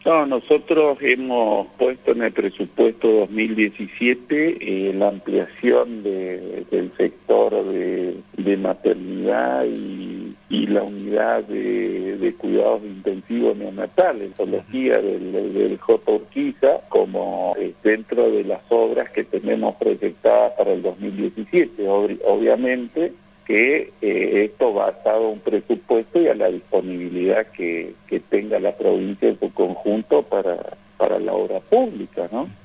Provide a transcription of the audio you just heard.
No, nosotros hemos puesto en el presupuesto 2017 la ampliación del sector de maternidad y la unidad de cuidados intensivos neonatales, oncología del J. Urquiza, como dentro de las obras que tenemos proyectadas para el 2017. Obviamente que esto basado en un presupuesto y a la disponibilidad que tenga la provincia en su conjunto para la obra pública, ¿no?